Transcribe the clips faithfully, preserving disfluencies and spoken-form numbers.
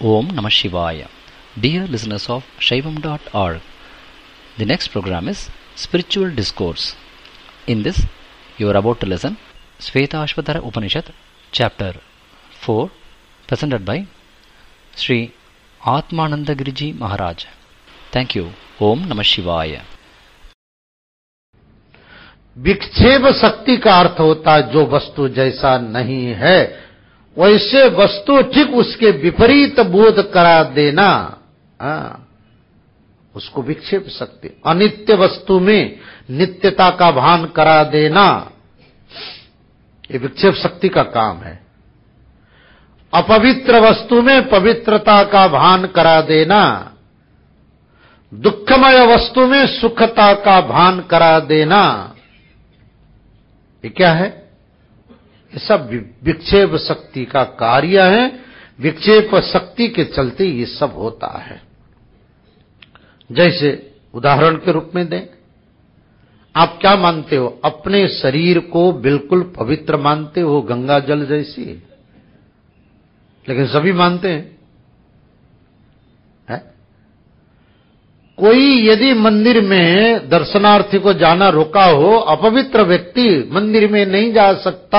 Om Namah Shivaya. Dear listeners of Shaivam dot org, the next program is Spiritual Discourse. In this, you are about to listen Shvetashvatara Upanishad, Chapter four, presented by Sri Atmanandagiriji Maharaj. Thank you. Om Namah Shivaya. विक्षेप शक्ति का अर्थ होता है जो वस्तु जैसा नहीं है वैसे वस्तु ठीक उसके विपरीत बोध करा देना, आ, उसको विक्षेप शक्ति। अनित्य वस्तु में नित्यता का भान करा देना, ये विक्षेप शक्ति का काम है। अपवित्र वस्तु में पवित्रता का भान करा देना, दुखमय वस्तु में सुखता का भान करा देना, ये क्या है? ये सब विक्षेप शक्ति का कार्य है। विक्षेप शक्ति के चलते ये सब होता है। जैसे उदाहरण के रूप में दें, आप क्या मानते हो? अपने शरीर को बिल्कुल पवित्र मानते हो, गंगा जल जैसी, लेकिन सभी मानते हैं है? कोई यदि मंदिर में दर्शनार्थी को जाना रोका हो, अपवित्र व्यक्ति मंदिर में नहीं जा सकता,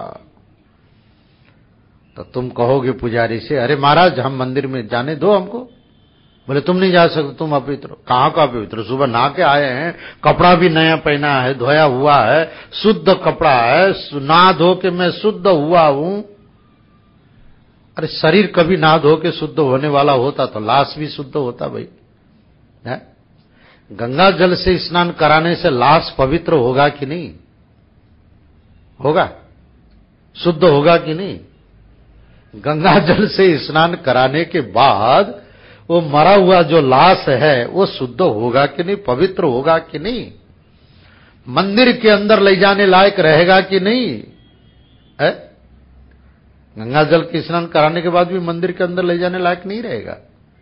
तो तुम कहोगे पुजारी से, अरे महाराज हम मंदिर में जाने दो हमको। बोले तुम नहीं जा सकते, तुम अपवित्र। कहां का पवित्र? सुबह नहा के आए हैं, कपड़ा भी नया पहना है, धोया हुआ है, शुद्ध कपड़ा है, नहा धो के मैं शुद्ध हुआ हूं। अरे शरीर कभी नहा धो के शुद्ध होने वाला होता तो लाश भी शुद्ध होता भाई है? गंगा जल से स्नान कराने से लाश पवित्र होगा कि नहीं? होगा? शुद्ध होगा कि नहीं? गंगा जल से स्नान कराने के बाद वो मरा हुआ जो लाश है वो शुद्ध होगा कि नहीं? पवित्र होगा कि नहीं? मंदिर के अंदर ले जाने लायक रहेगा कि नहीं है? गंगा जल के स्नान कराने के बाद भी मंदिर के अंदर ले जाने लायक नहीं रहेगा,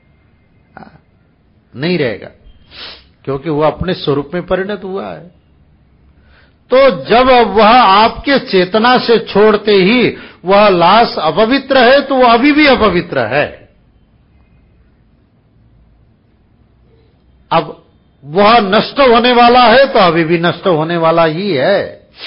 नहीं रहेगा, क्योंकि वह अपने स्वरूप में परिणत हुआ है। तो जब वह आपके चेतना से छोड़ते ही वह लाश अपवित्र है तो वह अभी भी अपवित्र है। अब वह नष्ट होने वाला है तो अभी भी नष्ट होने वाला ही है।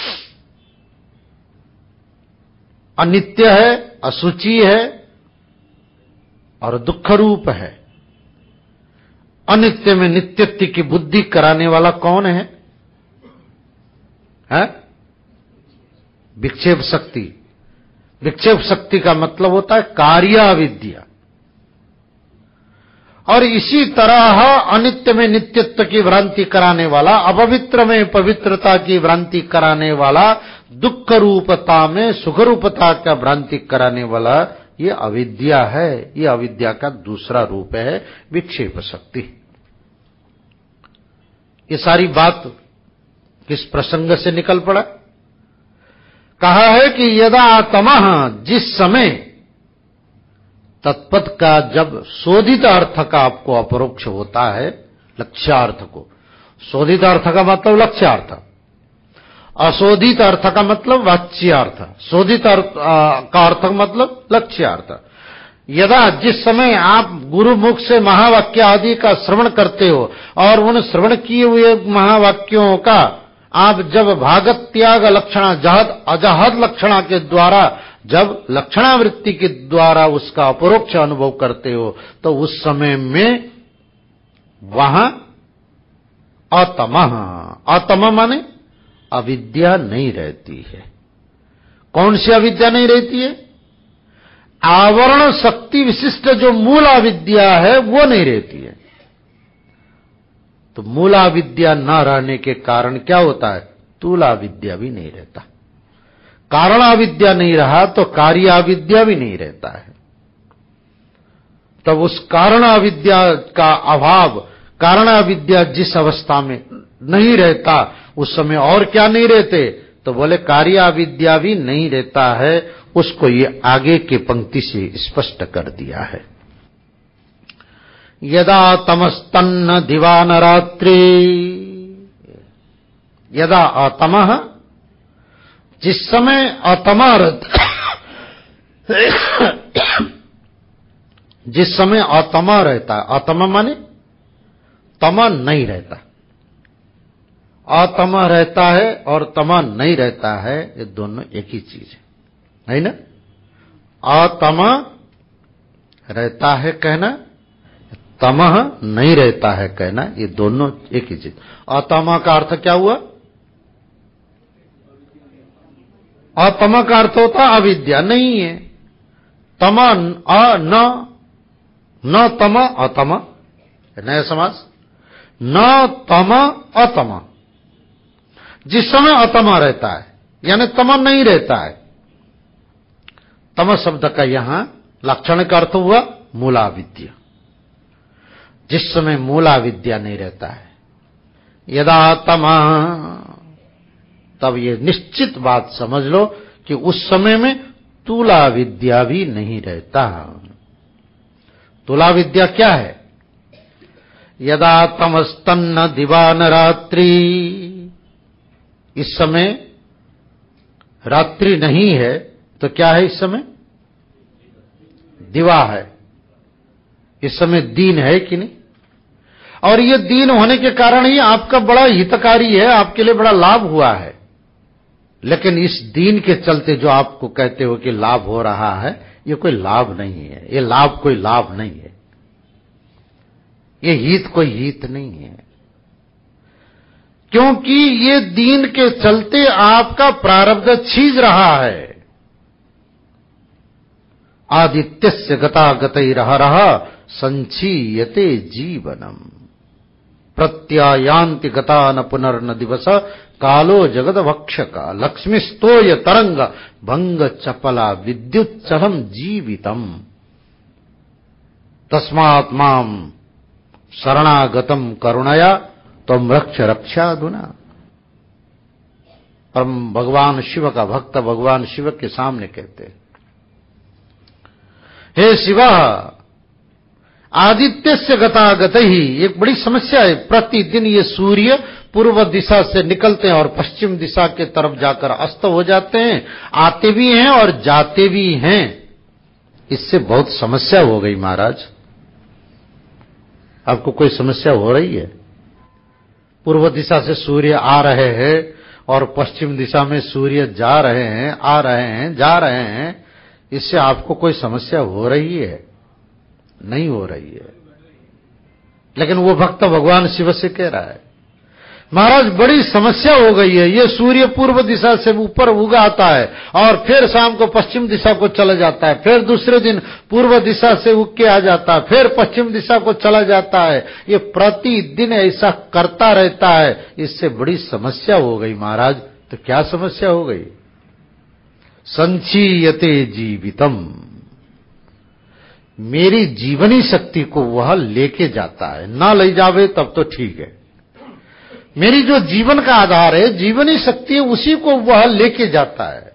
अनित्य है, अशुचि है और दुख रूप है। अनित्य में नित्यत्व की बुद्धि कराने वाला कौन है? है? विक्षेप शक्ति। विक्षेप शक्ति का मतलब होता है कार्याविद्या। और इसी तरह अनित्य में नित्यत्व की भ्रांति कराने वाला, अपवित्र में पवित्रता की भ्रांति कराने वाला, दुख रूपता में सुख रूपता का भ्रांति कराने वाला, ये अविद्या है। ये अविद्या का दूसरा रूप है विक्षेप शक्ति। ये सारी बात किस प्रसंग से निकल पड़ा? कहा है कि यदा तमः, जिस समय तत्पद का जब शोधित अर्थ का आपको अपरोक्ष होता है, लक्ष्यार्थ को। शोधित अर्थ का मतलब लक्ष्यार्थ, अशोधित अर्थ का मतलब वाच्यार्थ, शोधित अर्थ का अर्थ का मतलब लक्ष्यार्थ। यदा, जिस समय आप गुरु मुख से महावाक्य आदि का श्रवण करते हो और उन श्रवण किए हुए महावाक्यों का आप जब भागत त्याग लक्षणा जहद अजहद लक्षणा के द्वारा, जब लक्षणावृत्ति के द्वारा उसका अपरोक्ष अनुभव करते हो, तो उस समय में वहां अतमः, अतम माने अविद्या नहीं रहती है। कौन सी अविद्या नहीं रहती है? आवरण शक्ति विशिष्ट जो मूल अविद्या है वो नहीं रहती है। तो मूला विद्या न रहने के कारण क्या होता है? तूला विद्या भी नहीं रहता। कारणाविद्या नहीं रहा तो कार्याविद्या भी नहीं रहता है। तब उस कारणाविद्या का अभाव, कारणाविद्या जिस अवस्था में नहीं रहता उस समय और क्या नहीं रहते? तो बोले कार्याविद्या भी नहीं रहता है। उसको ये आगे के पंक्ति से स्पष्ट कर दिया है। यदा तमस्तन्न दिवान रात्रि, यदा अतमः, जिस समय अतमर्थ जिस समय अतमा रहता है, अतमा माने तमा नहीं रहता, अतमा रहता है और तमा नहीं रहता है, ये दोनों एक ही चीज है, है ना। अतमा रहता है कहना, तमह नहीं रहता है कहना, ये दोनों एक ही चीज। अतमा का अर्थ क्या हुआ? अतमा का अर्थ होता अविद्या, नहीं है। तमा अ न न तमा अतमा, नया समास, न तमा अतमा। जिस समय अतमा रहता है यानी तमा नहीं रहता है। तम शब्द का यहां लक्षण का अर्थ हुआ मूला विद्या। जिस समय मूला विद्या नहीं रहता है, यदा तमा, तब ये निश्चित बात समझ लो कि उस समय में तुला विद्या भी नहीं रहता। तुला विद्या क्या है? यदा तमस्तन्न दिवान रात्रि, इस समय रात्रि नहीं है तो क्या है? इस समय दिवा है, इस समय दीन है कि नहीं? और ये दीन होने के कारण ही आपका बड़ा हितकारी है, आपके लिए बड़ा लाभ हुआ है। लेकिन इस दीन के चलते जो आपको कहते हो कि लाभ हो रहा है, ये कोई लाभ नहीं है, ये लाभ कोई लाभ नहीं है, ये हित कोई हित नहीं है। क्योंकि ये दीन के चलते आपका प्रारब्ध छीज रहा है। आदित्यस्य गतागतैरहरः संचीयते जीवनम, प्रत्यायान्ति गता न पुनर्न दिवस, कालो जगद भक्षक, लक्ष्मीस्तोय तरंग भंग चपला विद्युत चलम जीवितम, तस्मात् माम शरणागतम करुणया त्वं रक्ष रक्षाधुना। परम भगवान शिव का भक्त भगवान शिव के सामने कहते हैं, हे शिवा, आदित्य से गतागत ही, एक बड़ी समस्या है। प्रतिदिन ये सूर्य पूर्व दिशा से निकलते हैं और पश्चिम दिशा के तरफ जाकर अस्त हो जाते हैं, आते भी हैं और जाते भी हैं। इससे बहुत समस्या हो गई महाराज। आपको कोई समस्या हो रही है? पूर्व दिशा से सूर्य आ रहे हैं और पश्चिम दिशा में सूर्य जा रहे हैं, आ रहे हैं, जा रहे हैं, इससे आपको कोई समस्या हो रही है? नहीं हो रही है। लेकिन वो भक्त भगवान शिव से कह रहा है, महाराज बड़ी समस्या हो गई है। ये सूर्य पूर्व दिशा से ऊपर उगा आता है और फिर शाम को पश्चिम दिशा को चला जाता है, फिर दूसरे दिन पूर्व दिशा से उग के आ जाता है, फिर पश्चिम दिशा को चला जाता है। ये प्रतिदिन ऐसा करता रहता है, इससे बड़ी समस्या हो गई महाराज। तो क्या समस्या हो गई? संचीयते जीवितम, मेरी जीवनी शक्ति को वह लेके जाता है। ना ले जावे तब तो ठीक है, मेरी जो जीवन का आधार है, जीवनी शक्ति है, उसी को वह लेके जाता है।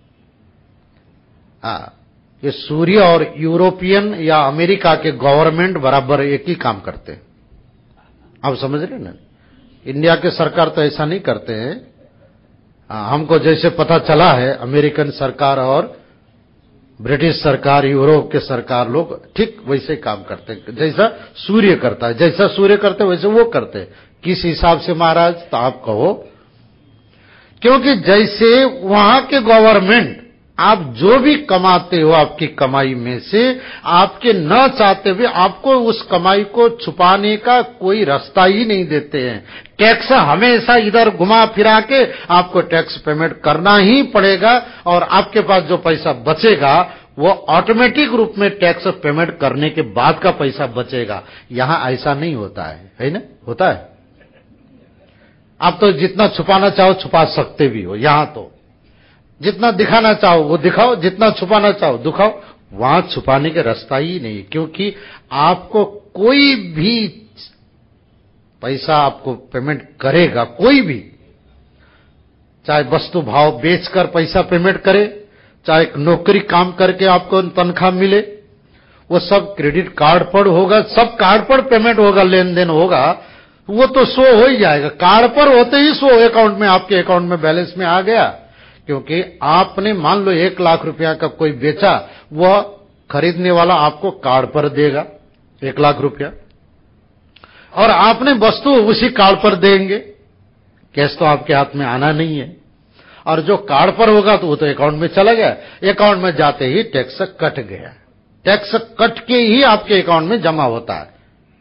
हाँ, ये सूर्य और यूरोपियन या अमेरिका के गवर्नमेंट बराबर एक ही काम करते हैं। आप समझ रहे ना? इंडिया के सरकार तो ऐसा नहीं करते हैं। हाँ, हमको जैसे पता चला है, अमेरिकन सरकार और ब्रिटिश सरकार, यूरोप के सरकार लोग ठीक वैसे काम करते हैं जैसा सूर्य करता है। जैसा सूर्य करते वैसे वो करते हैं। किस हिसाब से महाराज? तो आप कहो, क्योंकि जैसे वहां के गवर्नमेंट, आप जो भी कमाते हो आपकी कमाई में से, आपके न चाहते हुए आपको उस कमाई को छुपाने का कोई रास्ता ही नहीं देते हैं। टैक्स हमेशा इधर घुमा फिरा के आपको टैक्स पेमेंट करना ही पड़ेगा और आपके पास जो पैसा बचेगा वो ऑटोमेटिक रूप में टैक्स पेमेंट करने के बाद का पैसा बचेगा। यहां ऐसा नहीं होता है, है ना? होता है? आप तो जितना छुपाना चाहो छुपा सकते भी हो। यहां तो जितना दिखाना चाहो वो दिखाओ, जितना छुपाना चाहो दिखाओ। वहां छुपाने का रास्ता ही नहीं, क्योंकि आपको कोई भी पैसा आपको पेमेंट करेगा, कोई भी, चाहे वस्तु भाव बेचकर पैसा पेमेंट करे, चाहे नौकरी काम करके आपको तनख्वाह मिले, वो सब क्रेडिट कार्ड पर होगा, सब कार्ड पर पेमेंट होगा, लेन देन होगा। वो तो शो हो ही जाएगा, कार्ड पर होते ही शो अकाउंट में, आपके अकाउंट में बैलेंस में आ गया। क्योंकि आपने मान लो एक लाख रुपया का कोई बेचा, वह खरीदने वाला आपको कार्ड पर देगा एक लाख रुपया, और आपने वस्तु उसी कार्ड पर देंगे। कैश तो आपके हाथ में आना नहीं है, और जो कार्ड पर होगा तो वो तो अकाउंट में चला गया। अकाउंट में जाते ही टैक्स कट गया, टैक्स कट के ही आपके अकाउंट में जमा होता है।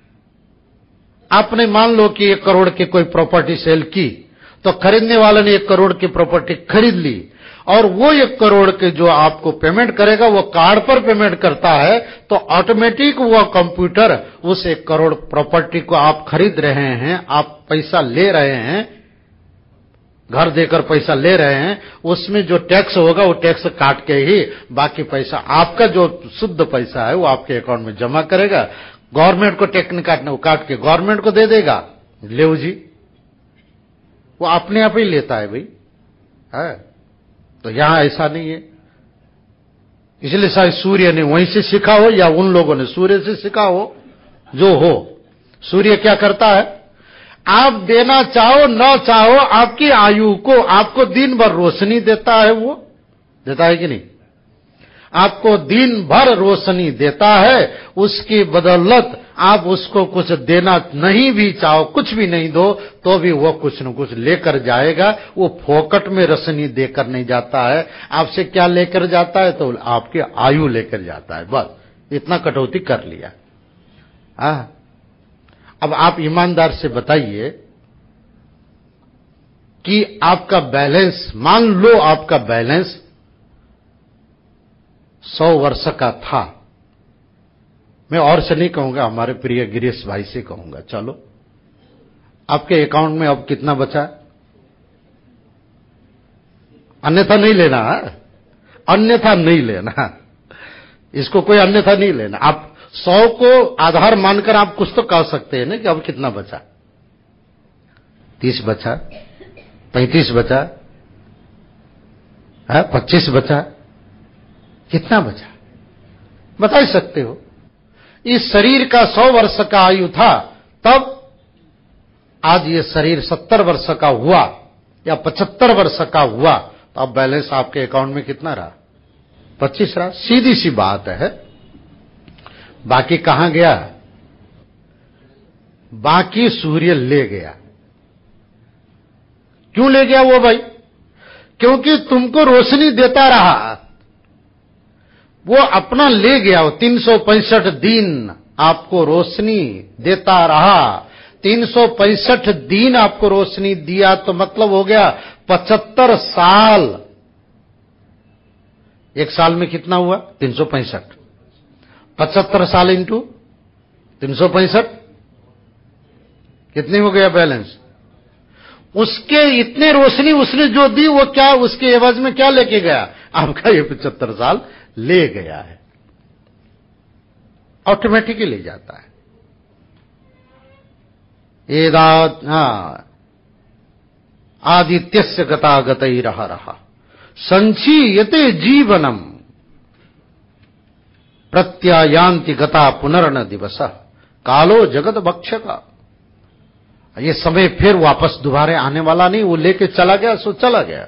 आपने मान लो कि एक करोड़ की कोई प्रॉपर्टी सेल की, तो खरीदने वाले ने एक करोड़ की प्रॉपर्टी खरीद ली, और वो एक करोड़ के जो आपको पेमेंट करेगा वो कार्ड पर पेमेंट करता है, तो ऑटोमेटिक वो कंप्यूटर उस एक करोड़ प्रॉपर्टी को आप खरीद रहे हैं, आप पैसा ले रहे हैं, घर देकर पैसा ले रहे हैं, उसमें जो टैक्स होगा वो टैक्स काट के ही बाकी पैसा आपका जो शुद्ध पैसा है वो आपके अकाउंट में जमा करेगा। गवर्नमेंट को टैक्स नहीं काटना, वो काट के गवर्नमेंट को दे देगा, ले जी, वो अपने आप ही लेता है भाई है। तो यहां ऐसा नहीं है, इसलिए शायद सूर्य ने वहीं से सीखा हो या उन लोगों ने सूर्य से सीखा हो, जो हो। सूर्य क्या करता है, आप देना चाहो न चाहो आपकी आयु को, आपको दिन भर रोशनी देता है, वो देता है कि नहीं, आपको दिन भर रोशनी देता है, उसकी बदौलत आप उसको कुछ देना नहीं भी चाहो, कुछ भी नहीं दो तो भी वो कुछ न कुछ लेकर जाएगा। वो फोकट में रोशनी देकर नहीं जाता है, आपसे क्या लेकर जाता है, तो आपकी आयु लेकर जाता है। बस इतना कटौती कर लिया। हाँ, अब आप ईमानदार से बताइए कि आपका बैलेंस, मान लो आपका बैलेंस सौ वर्ष का था, मैं और से नहीं कहूंगा, हमारे प्रिय गिरीश भाई से कहूंगा, चलो आपके अकाउंट में अब कितना बचा, अन्यथा नहीं लेना, अन्यथा नहीं लेना, इसको कोई अन्यथा नहीं लेना। आप सौ को आधार मानकर आप कुछ तो कह सकते हैं ना कि अब कितना बचा, तीस बचा, पैंतीस बचा है, पच्चीस बचा, कितना बचा बता ही सकते हो। इस शरीर का सौ वर्ष का आयु था, तब आज ये शरीर सत्तर वर्ष का हुआ या पचहत्तर वर्ष का हुआ, तो अब बैलेंस आपके अकाउंट में कितना रहा, पच्चीस रहा। सीधी सी बात है। बाकी कहां गया, बाकी सूर्य ले गया। क्यों ले गया वो भाई, क्योंकि तुमको रोशनी देता रहा, वो अपना ले गया। वो तीन सौ पैंसठ दिन आपको रोशनी देता रहा, तीन सौ पैंसठ दिन आपको रोशनी दिया, तो मतलब हो गया पचहत्तर साल। एक साल में कितना हुआ, तीन सौ पैंसठ, पचहत्तर साल इंटू तीन सौ पैंसठ, कितनी हो गया बैलेंस। उसके इतने रोशनी उसने जो दी, वो क्या उसके एवज में क्या लेके गया, आपका ये पचहत्तर साल ले गया है, ऑटोमेटिकली ले जाता है। एदा हाँ आदित्यस्य गता गतई रहा रहा संचीयते जीवनम प्रत्यायांति गता पुनर्न दिवस कालो जगत भक्षका। ये समय फिर वापस दोबारा आने वाला नहीं, वो लेके चला गया सो चला गया,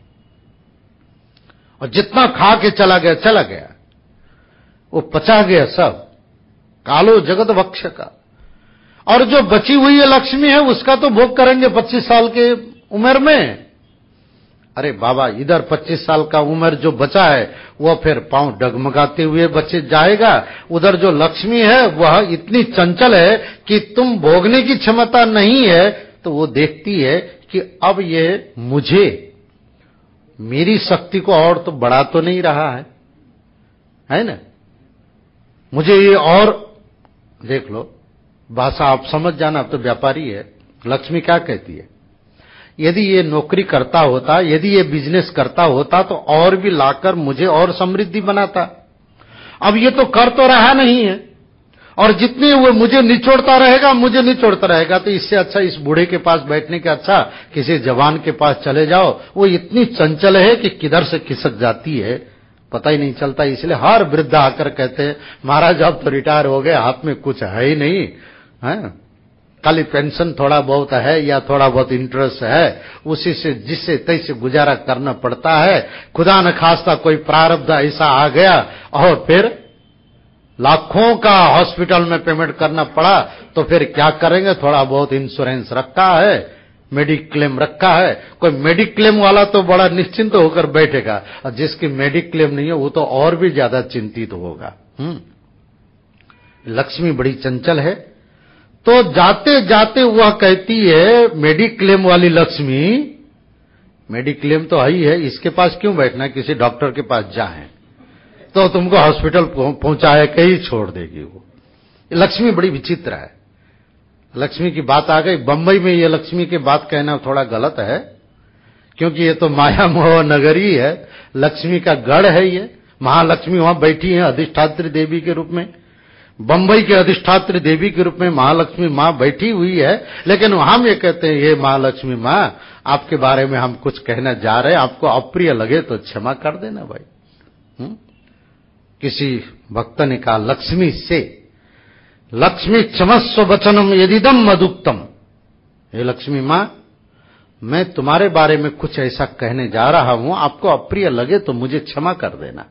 और जितना खा के चला गया चला गया, वो पचा गया सब। कालो जगत भक्षका। और जो बची हुई है लक्ष्मी है, उसका तो भोग करेंगे पच्चीस साल के उम्र में। अरे बाबा, इधर पच्चीस साल का उम्र जो बचा है वह फिर पांव डगमगाते हुए बचे जाएगा, उधर जो लक्ष्मी है वह इतनी चंचल है कि तुम भोगने की क्षमता नहीं है, तो वो देखती है कि अब ये मुझे, मेरी शक्ति को और तो बढ़ा तो नहीं रहा है, है ना, मुझे ये और देख लो। भाषा आप समझ जाना, अब तो व्यापारी है। लक्ष्मी क्या कहती है, यदि ये नौकरी करता होता, यदि ये बिजनेस करता होता तो और भी लाकर मुझे और समृद्धि बनाता। अब ये तो कर तो रहा नहीं है, और जितने वो मुझे निचोड़ता रहेगा मुझे निचोड़ता रहेगा, तो इससे अच्छा इस बूढ़े के पास बैठने के अच्छा किसी जवान के पास चले जाओ। वो इतनी चंचल है कि किधर से खिसक जाती है पता ही नहीं चलता। इसलिए हर वृद्ध आकर कहते हैं, महाराज अब तो रिटायर हो गए, हाथ में कुछ है ही नहीं, है खाली पेंशन थोड़ा बहुत है या थोड़ा बहुत इंटरेस्ट है, उसी से जिससे तैसे गुजारा करना पड़ता है। खुदा न खास्ता कोई प्रारब्ध ऐसा आ गया और फिर लाखों का हॉस्पिटल में पेमेंट करना पड़ा तो फिर क्या करेंगे? थोड़ा बहुत इंश्योरेंस रखा है, मेडिक्लेम रखा है। कोई मेडिक्लेम वाला तो बड़ा निश्चिंत होकर बैठेगा, और जिसकी मेडिक्लेम नहीं है वो तो और भी ज्यादा चिंतित होगा। हम्म लक्ष्मी बड़ी चंचल है, तो जाते जाते वह कहती है, मेडिक्लेम वाली लक्ष्मी, मेडिक्लेम तो है ही है, इसके पास क्यों बैठना, किसी डॉक्टर के पास जाए तो तुमको हॉस्पिटल पहुंचाए के ही छोड़ देगी। वो लक्ष्मी बड़ी विचित्र है। लक्ष्मी की बात आ गई। बंबई में ये लक्ष्मी की बात कहना थोड़ा गलत है, क्योंकि ये तो माया मोह नगरी है, लक्ष्मी का गढ़ है। ये महालक्ष्मी वहां बैठी है अधिष्ठात्री देवी के रूप में, बंबई के अधिष्ठात्री देवी के रूप में महालक्ष्मी मां बैठी हुई है। लेकिन हम ये कहते हैं, ये महालक्ष्मी मां, आपके बारे में हम कुछ कहना जा रहे हैं, आपको अप्रिय लगे तो क्षमा कर देना भाई। हुँ? किसी भक्त ने कहा लक्ष्मी से, लक्ष्मी क्षमस्व वचनम यदिदम मदुक्तम, हे लक्ष्मी मां, मैं तुम्हारे बारे में कुछ ऐसा कहने जा रहा हूं, आपको अप्रिय लगे तो मुझे क्षमा कर देना।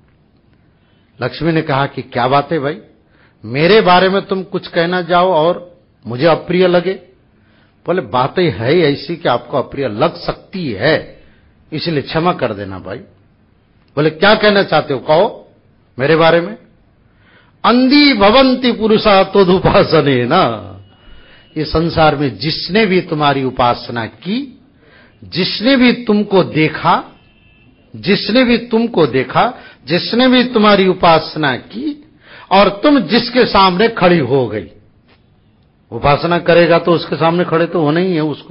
लक्ष्मी ने कहा कि क्या बात है भाई, मेरे बारे में तुम कुछ कहना जाओ और मुझे अप्रिय लगे? बोले बातें है ऐसी कि आपको अप्रिय लग सकती है, इसलिए क्षमा कर देना भाई। बोले क्या कहना चाहते हो, कहो मेरे बारे में। अंधी भवंती पुरुषा तोदुपासने ना, इस संसार में जिसने भी तुम्हारी उपासना की, जिसने भी तुमको देखा, जिसने भी तुमको देखा, जिसने भी तुम्हारी उपासना की, और तुम जिसके सामने खड़ी हो गई, उपासना करेगा तो उसके सामने खड़े तो होना ही है उसको,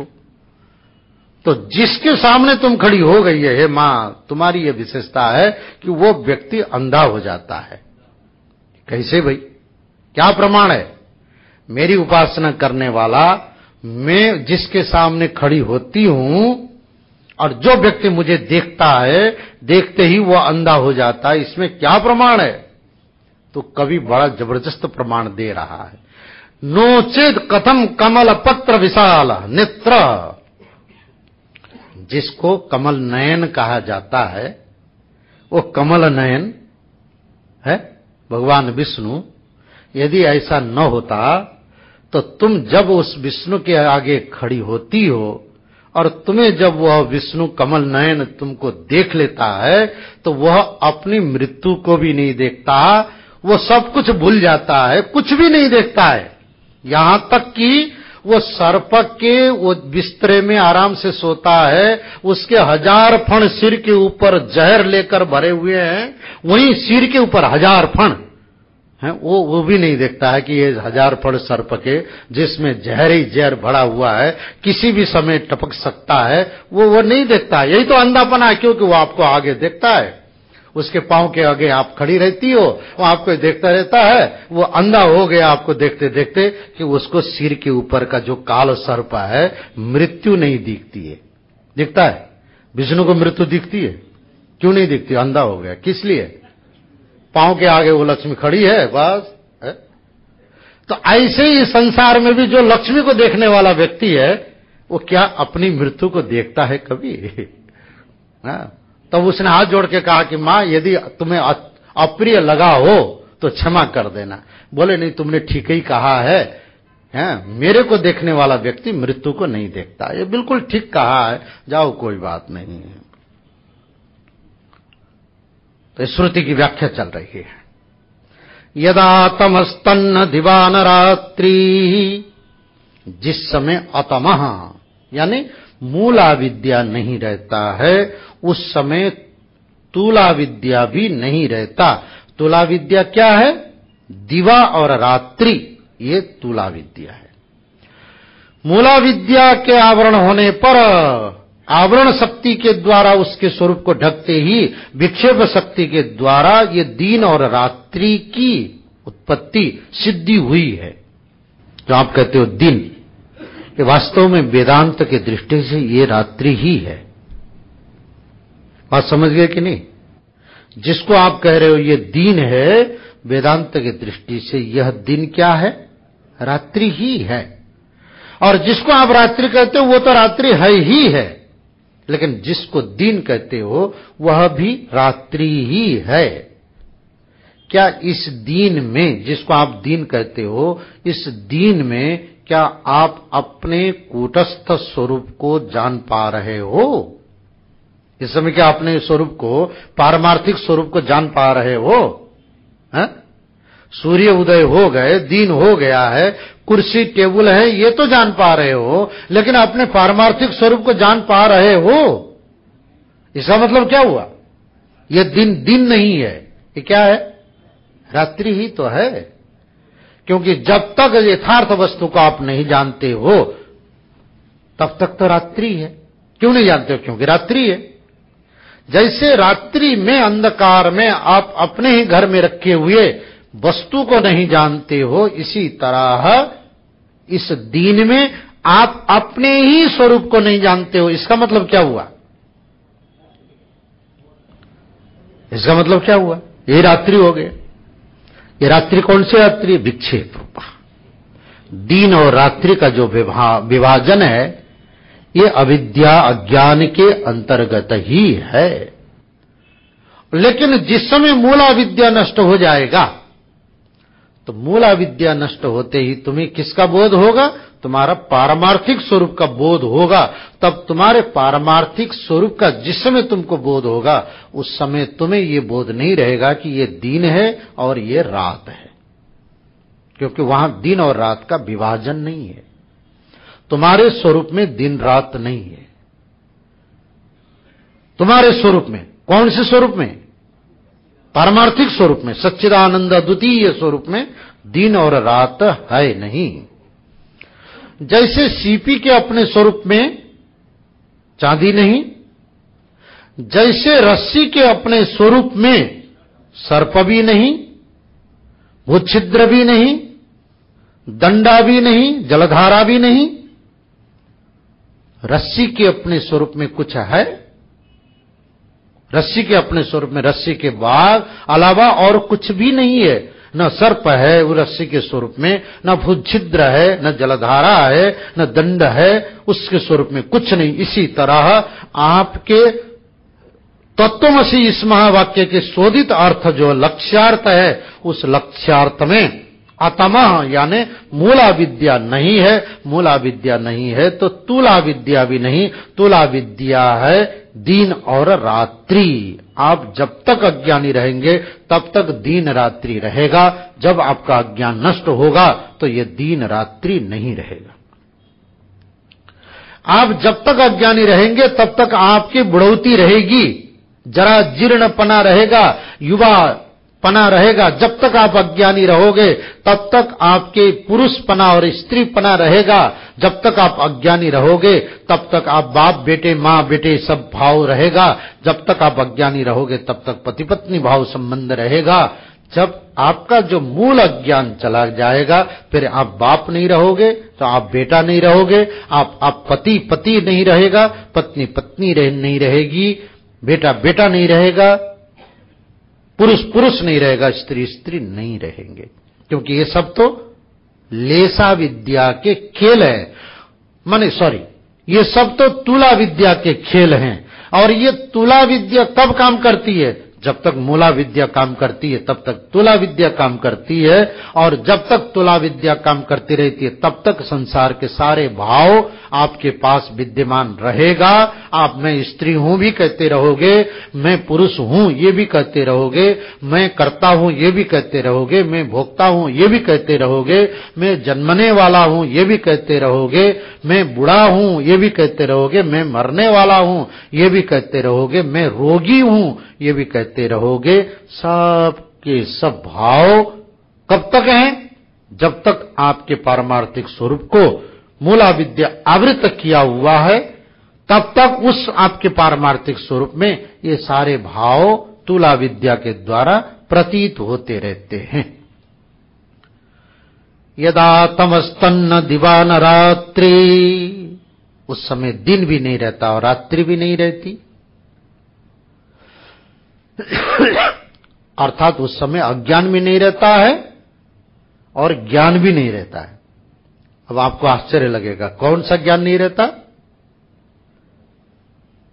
तो जिसके सामने तुम खड़ी हो गई है, हे मां, तुम्हारी यह विशेषता है कि वो व्यक्ति अंधा हो जाता है। कैसे भाई, क्या प्रमाण है? मेरी उपासना करने वाला, मैं जिसके सामने खड़ी होती हूं, और जो व्यक्ति मुझे देखता है, देखते ही वो अंधा हो जाता है, इसमें क्या प्रमाण है? तो कवि बड़ा जबरदस्त प्रमाण दे रहा है। नोचेद कथम कमल पत्र विशाल नेत्र, जिसको कमल नयन कहा जाता है, वो कमल नयन है भगवान विष्णु। यदि ऐसा न होता तो तुम जब उस विष्णु के आगे खड़ी होती हो और तुम्हें जब वह विष्णु कमल नयन तुमको देख लेता है, तो वह अपनी मृत्यु को भी नहीं देखता, वो सब कुछ भूल जाता है, कुछ भी नहीं देखता है। यहां तक कि वो सर्प के वो बिस्तरे में आराम से सोता है, उसके हजार फण सिर के ऊपर जहर लेकर भरे हुए हैं, वहीं सिर के ऊपर हजार फण है, वो वो भी नहीं देखता है कि ये हजार फण सर्प के, जिसमें जहर ही जहर भरा हुआ है, किसी भी समय टपक सकता है, वो वो नहीं देखता है। यही तो अंधापना है, क्योंकि वो आपको आगे देखता है, उसके पांव के आगे आप खड़ी रहती हो, वो आपको देखता रहता है, वो अंधा हो गया आपको देखते देखते कि उसको सिर के ऊपर का जो काल सर्प है, मृत्यु नहीं दिखती है। दिखता है? विष्णु को मृत्यु दिखती है? क्यों नहीं दिखती? अंधा हो गया। किस लिए? पांव के आगे वो लक्ष्मी खड़ी है, बस है? तो ऐसे ही संसार में भी जो लक्ष्मी को देखने वाला व्यक्ति है, वो क्या अपनी मृत्यु को देखता है कभी? हाँ, तब तो उसने हाथ जोड़ के कहा कि मां, यदि तुम्हें अप्रिय लगा हो तो क्षमा कर देना। बोले नहीं, तुमने ठीक ही कहा है, हैं? मेरे को देखने वाला व्यक्ति मृत्यु को नहीं देखता। ये बिल्कुल ठीक कहा है, जाओ कोई बात नहीं है। तो श्रुति की व्याख्या चल रही है। यदा तमस्तन्न दिवान रात्रि, जिस समय अतमः यानी मूला विद्या नहीं रहता है, उस समय तुला विद्या भी नहीं रहता। तुला विद्या क्या है? दिवा और रात्रि, ये तुला विद्या है। मूला विद्या के आवरण होने पर, आवरण शक्ति के द्वारा उसके स्वरूप को ढकते ही विक्षेप शक्ति के द्वारा ये दिन और रात्रि की उत्पत्ति सिद्धि हुई है। जो आप कहते हो दिन, ये वास्तव में वेदांत के दृष्टि से ये रात्रि ही है। बात समझ गए कि नहीं? जिसको आप कह रहे हो ये दिन है, वेदांत की दृष्टि से यह दिन क्या है? रात्रि ही है। और जिसको आप रात्रि कहते हो वो तो रात्रि है ही है, लेकिन जिसको दिन कहते हो वह भी रात्रि ही है। क्या इस दीन में, जिसको आप दीन कहते हो, इस दीन में क्या आप अपने कूटस्थ स्वरूप को जान पा रहे हो? इस समय क्या अपने स्वरूप को, पारमार्थिक स्वरूप को जान पा रहे हो? हैं? सूर्य उदय हो गए, दिन हो गया है, कुर्सी टेबल है, ये तो जान पा रहे हो, लेकिन अपने पारमार्थिक स्वरूप को जान पा रहे हो? इसका मतलब क्या हुआ? ये दिन दिन नहीं है, ये क्या है? रात्रि ही तो है। क्योंकि जब तक यथार्थ वस्तु को आप नहीं जानते हो तब तक तो रात्रि है। क्यों नहीं जानते हो? क्योंकि रात्रि है। जैसे रात्रि में, अंधकार में आप अपने ही घर में रखे हुए वस्तु को नहीं जानते हो, इसी तरह इस दिन में आप अपने ही स्वरूप को नहीं जानते हो। इसका मतलब क्या हुआ? इसका मतलब क्या हुआ? ये रात्रि हो गया। ये रात्रि कौन सी रात्रि? विक्षेप रूपा। दिन और रात्रि का जो विभाजन है, ये अविद्या अज्ञान के अंतर्गत ही है। लेकिन जिस समय मूला विद्या नष्ट हो जाएगा, तो मूला विद्या नष्ट होते ही तुम्हें किसका बोध होगा? तुम्हारा पारमार्थिक स्वरूप का बोध होगा। तब तुम्हारे पारमार्थिक स्वरूप का जिस समय तुमको बोध होगा, उस समय तुम्हें ये बोध नहीं रहेगा कि ये दिन है और ये रात है, क्योंकि वहां दिन और रात का विभाजन नहीं है। तुम्हारे स्वरूप में दिन रात नहीं है। तुम्हारे स्वरूप में, कौन से स्वरूप में? पारमार्थिक स्वरूप में, सच्चिदानंद अद्वितीय स्वरूप में दिन और रात है नहीं। जैसे सीपी के अपने स्वरूप में चांदी नहीं, जैसे रस्सी के अपने स्वरूप में सर्प भी नहीं, भूछिद्र भी नहीं, दंडा भी नहीं, जलधारा भी नहीं। रस्सी के अपने स्वरूप में कुछ है? रस्सी के अपने स्वरूप में रस्सी के बाद अलावा और कुछ भी नहीं है। न सर्प है वो रस्सी के स्वरूप में, न भूछिद्र है, न जलधारा है, न दंड है, उसके स्वरूप में कुछ नहीं। इसी तरह आपके तत्वमसि इस महावाक्य के शोधित अर्थ जो लक्ष्यार्थ है, उस लक्ष्यार्थ में अतमः यानी मूला विद्या नहीं है। मूला विद्या नहीं है तो तुला विद्या भी नहीं। तुला विद्या है दिन और रात्रि। आप जब तक अज्ञानी रहेंगे तब तक दिन रात्रि रहेगा। जब आपका अज्ञान नष्ट होगा तो ये दिन रात्रि नहीं रहेगा। आप जब तक अज्ञानी रहेंगे तब तक आपकी बुढ़ौती रहेगी, जरा जीर्णपना रहेगा, युवा पना रहेगा। जब तक आप अज्ञानी रहोगे तब तक आपके पुरुषपना और स्त्रीपना रहेगा। जब तक आप अज्ञानी रहोगे तब तक आप बाप बेटे, माँ बेटे सब भाव रहेगा। जब तक आप अज्ञानी रहोगे तब तक पति पत्नी भाव संबंध रहेगा। जब आपका जो मूल अज्ञान चला जाएगा, फिर आप बाप नहीं रहोगे तो आप बेटा नहीं रहोगे, आप आप पति पति नहीं रहेगा, पत्नी पत्नी रह, नहीं रहेगी, बेटा बेटा नहीं रहेगा, पुरुष पुरुष नहीं रहेगा, स्त्री स्त्री नहीं रहेंगे। क्योंकि ये सब तो लेसा विद्या के खेल हैं। माने सॉरी, ये सब तो तुला विद्या के खेल हैं। और ये तुला विद्या कब काम करती है? जब तक मूला विद्या काम करती है तब तक तुला विद्या काम करती है। और जब तक तुला विद्या काम करती रहती है तब तक संसार के सारे भाव आपके पास विद्यमान रहेगा। आप मैं स्त्री हूं भी कहते रहोगे, मैं पुरुष हूं ये भी कहते रहोगे, मैं करता हूं ये भी कहते रहोगे, मैं भोगता हूं ये भी कहते रहोगे, मैं जन्मने वाला हूं ये भी कहते रहोगे, मैं बूढ़ा हूं ये भी कहते रहोगे, मैं मरने वाला हूं ये भी कहते रहोगे, मैं रोगी हूं ये भी कहते रहोगे। सब के सब भाव कब तक हैं? जब तक आपके पारमार्थिक स्वरूप को मूला विद्या आवृत किया हुआ है, तब तक उस आपके पारमार्थिक स्वरूप में ये सारे भाव तुला विद्या के द्वारा प्रतीत होते रहते हैं। यदा तमस्तन्न दिवान रात्रि, उस समय दिन भी नहीं रहता और रात्रि भी नहीं रहती। अर्थात उस समय अज्ञान भी नहीं रहता है और ज्ञान भी नहीं रहता है। अब आपको आश्चर्य लगेगा, कौन सा ज्ञान नहीं रहता?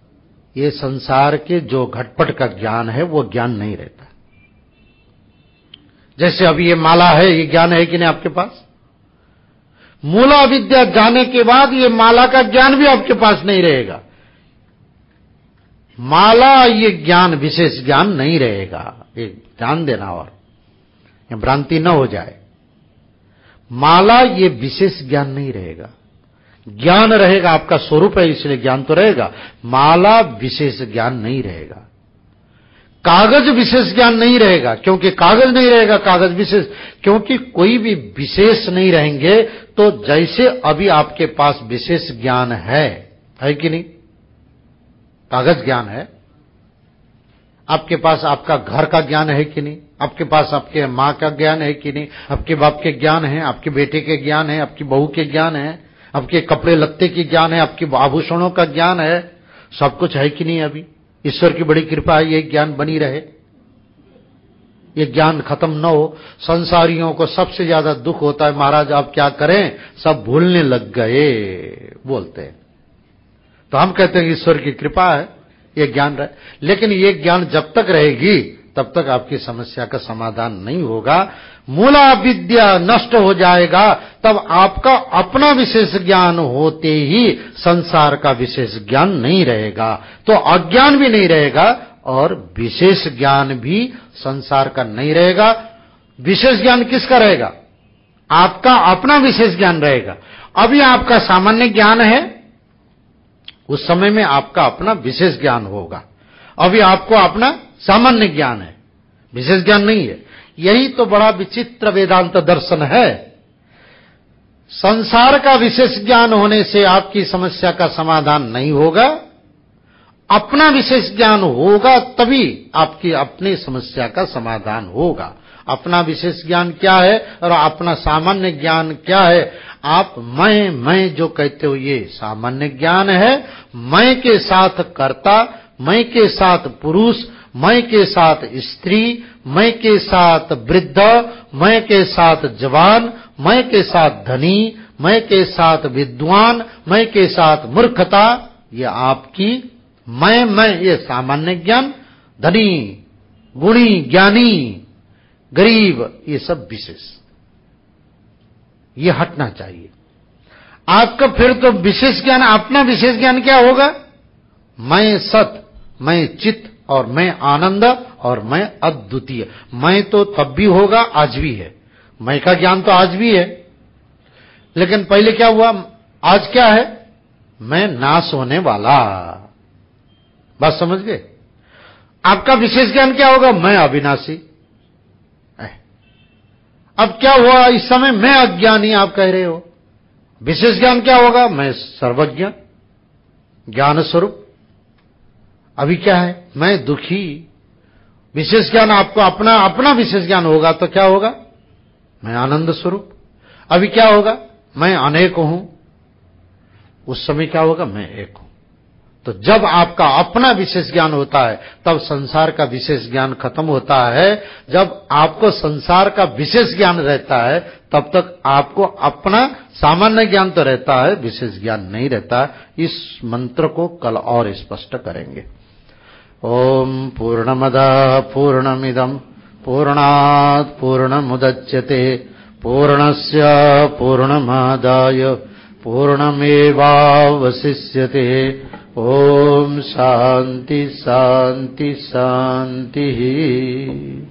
ये संसार के जो घटपट का ज्ञान है वो ज्ञान नहीं रहता। जैसे अभी ये माला है, ये ज्ञान है कि नहीं आपके पास? मूला विद्या जाने के बाद ये माला का ज्ञान भी आपके पास नहीं रहेगा। माला ये ज्ञान विशेष ज्ञान नहीं रहेगा, ये ध्यान देना और ये भ्रांति न हो जाए। माला ये विशेष ज्ञान नहीं रहेगा, ज्ञान रहेगा, आपका स्वरूप है इसलिए ज्ञान तो रहेगा। माला विशेष ज्ञान नहीं रहेगा। कागज विशेष ज्ञान नहीं रहेगा, क्योंकि कागज नहीं रहेगा, कागज विशेष, क्योंकि कोई भी विशेष नहीं रहेंगे। तो जैसे अभी आपके पास विशेष ज्ञान है, है कि नहीं? कागज ज्ञान है आपके पास, आपका घर का ज्ञान है कि नहीं? आपके पास आपके माँ का ज्ञान है कि नहीं? आपके बाप के ज्ञान है, आपके बेटे के ज्ञान है, आपकी बहू के ज्ञान है, आपके कपड़े लत्ते की ज्ञान है, आपके आभूषणों का ज्ञान है, सब कुछ है कि नहीं? अभी ईश्वर की बड़ी कृपा है, ये ज्ञान बनी रहे, ये ज्ञान खत्म न हो। संसारियों को सबसे ज्यादा दुख होता है, महाराज आप क्या करें, सब भूलने लग गए बोलते हैं। तो हम कहते हैं ईश्वर की कृपा है, ये ज्ञान रहे। लेकिन ये ज्ञान जब तक रहेगी तब तक आपकी समस्या का समाधान नहीं होगा। मूला विद्या नष्ट हो जाएगा, तब आपका अपना विशेष ज्ञान होते ही संसार का विशेष ज्ञान नहीं रहेगा। तो अज्ञान भी नहीं रहेगा और विशेष ज्ञान भी संसार का नहीं रहेगा। विशेष ज्ञान किसका रहेगा? आपका अपना विशेष ज्ञान रहेगा। अभी आपका सामान्य ज्ञान है, उस समय में आपका अपना विशेष ज्ञान होगा। अभी आपको अपना सामान्य ज्ञान है, विशेष ज्ञान नहीं है। यही तो बड़ा विचित्र वेदांत दर्शन है। संसार का विशेष ज्ञान होने से आपकी समस्या का समाधान नहीं होगा, अपना विशेष ज्ञान होगा तभी आपकी अपनी समस्या का समाधान होगा। अपना विशेष ज्ञान क्या है और अपना सामान्य ज्ञान क्या है? आप मैं मैं जो कहते हो ये सामान्य ज्ञान है। मैं के साथ कर्ता, मैं के साथ पुरुष, मैं के साथ स्त्री, मैं के साथ वृद्ध, मैं के साथ जवान, मैं के साथ धनी, मैं के साथ विद्वान, मैं के साथ मूर्खता, ये आपकी मैं मैं ये सामान्य ज्ञान। धनी, गुणी, ज्ञानी, गरीब, ये सब विशेष, ये हटना चाहिए आपका। फिर तो विशेष ज्ञान, अपना विशेष ज्ञान क्या होगा? मैं सत, मैं चित और मैं आनंद और मैं अद्वितीय। मैं तो तब भी होगा, आज भी है। मैं का ज्ञान तो आज भी है, लेकिन पहले क्या हुआ? आज क्या है? मैं नाश होने वाला। बात समझ गए? आपका विशेष ज्ञान क्या होगा? मैं अविनाशी। अब क्या हुआ? इस समय मैं अज्ञानी आप कह रहे हो। विशेष ज्ञान क्या होगा? मैं सर्वज्ञ, ज्ञान स्वरूप। अभी क्या है? मैं दुखी। विशेष ज्ञान आपको अपना अपना विशेष ज्ञान होगा तो क्या होगा? मैं आनंद स्वरूप। अभी क्या होगा? मैं अनेक हूं। उस समय क्या होगा? मैं एक हूं। तो जब आपका अपना विशेष ज्ञान होता है तब संसार का विशेष ज्ञान खत्म होता है। जब आपको संसार का विशेष ज्ञान रहता है तब तक आपको अपना सामान्य ज्ञान तो रहता है, विशेष ज्ञान नहीं रहता। इस मंत्र को कल और स्पष्ट करेंगे। ओम पूर्णमदः पूर्णमिदं पूर्णात् पूर्णमुदच्यते पूर्णस्य पूर्णमादाय पूर्णमेवावशिष्यते। ओम शांति शांति शांति।